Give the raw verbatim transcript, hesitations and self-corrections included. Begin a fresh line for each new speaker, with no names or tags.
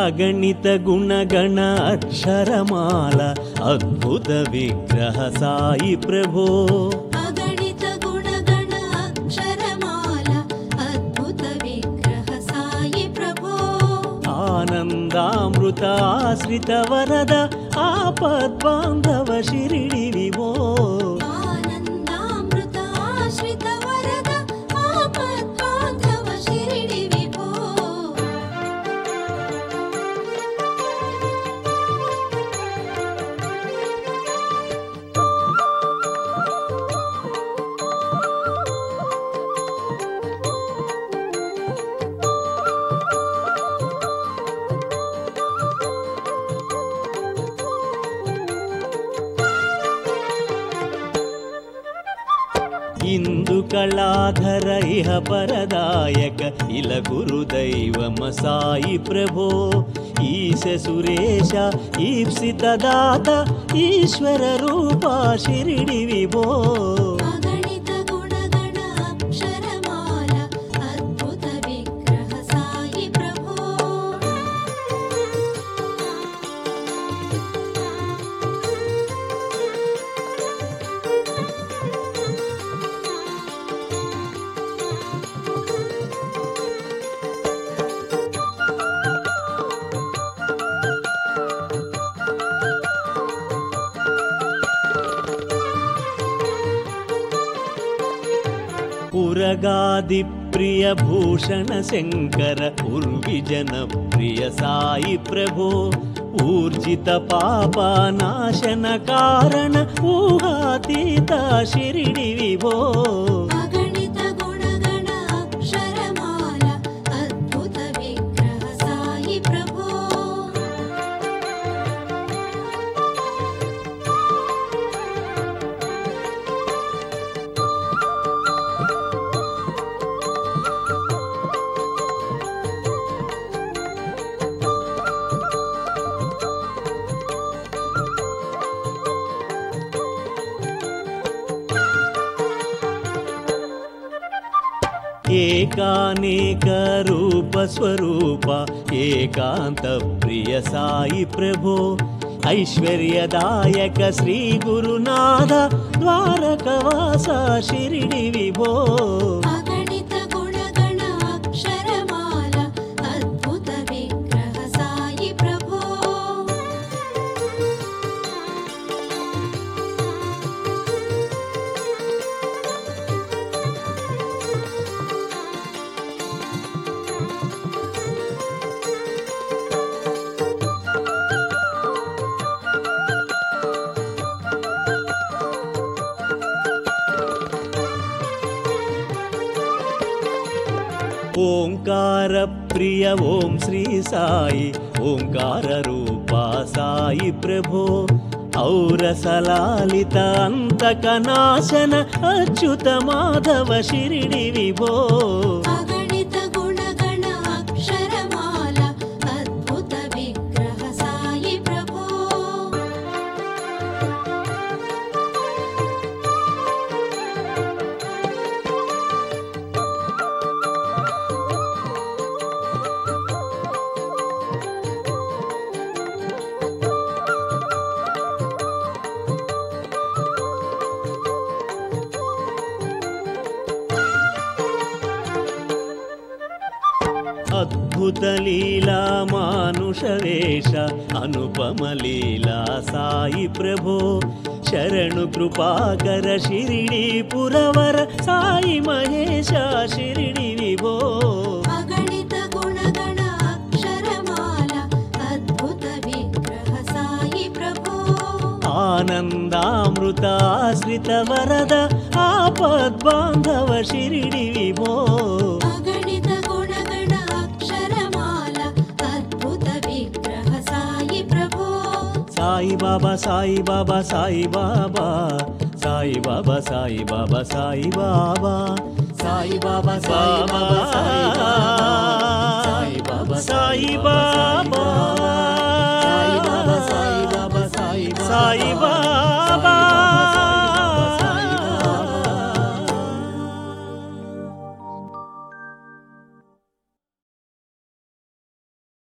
అగణిత గుణగణ అక్షరమాల అద్భుత విగ్రహ సాయి ప్రభో
అగణిత గుణగణ అక్షరమాల అద్భుత విగ్రహ సాయి ప్రభో
ఆనందామృత ఆశ్రిత వరద ఆపద్బాంధవ శిరిడి విభో
ఆనందామృత ఆశ్రిత వరద ఆపద్బాంధవ శిరిడి విభో
ఇందు కళాధర ఇహ పరదాయక ఇల గురుదైవమ సాయి ప్రభో ఈశ సురేశ ఈప్సిత దాత ఈశ్వర రూపా శిరిడి విభో
అగణిత గుణగణ అక్షరమాల అద్భుత విగ్రహ సాయి ప్రభో
ఉరగాది ప్రియ భూషణ శంకర ఉర్విజన ప్రియ సాయి ప్రభో ఊర్జిత పాప నాశన కారణ ఊహాతీత శిరిడి విభో
అగణిత గుణగణ అక్షరమాల అద్భుత విగ్రహ సాయి ప్రభో
ఏకానేక రూప స్వరూప ఏకాంత ప్రియ సాయి ప్రభో ఐశ్వర్యదాయక శ్రీ గురునాథ ద్వారకవాస శిరిడి విభో
అగణిత గుణగణ అక్షరమాల అద్భుత విగ్రహ సాయి ప్రభో
ఓంకార ప్రియ ఓం శ్రీ సాయి ఓంకార రూపా సాయి ప్రభో ఔరసలాలిత అంతక నాశన అచ్యుత మాధవ శిరిడి విభో
అగణిత గుణగణ అక్షరమాల అద్భుత విగ్రహ సాయి ప్రభో
అద్భుత లీలా మానుష వేష అనుపమ లీలా సాయి ప్రభో శరణు కృపాకర శిరిడి పురవర సాయి మహేశ శిరిడి విభో
అగణిత గుణగణ అక్షరమాల అద్భుత విగ్రహ సాయి ప్రభో
ఆనందామృత ఆశ్రిత వరద ఆపద్బాంధవ శిరిడి విభో
అగణిత గుణగణ అక్షరమాల అద్భుత విగ్రహ సాయి ప్రభో
సాయి బాబా సాయి బాబా సాయి బాబా సాయి బాబా సాయి బాబా సాయి బాబా సాయి బాబా సాయి బాబా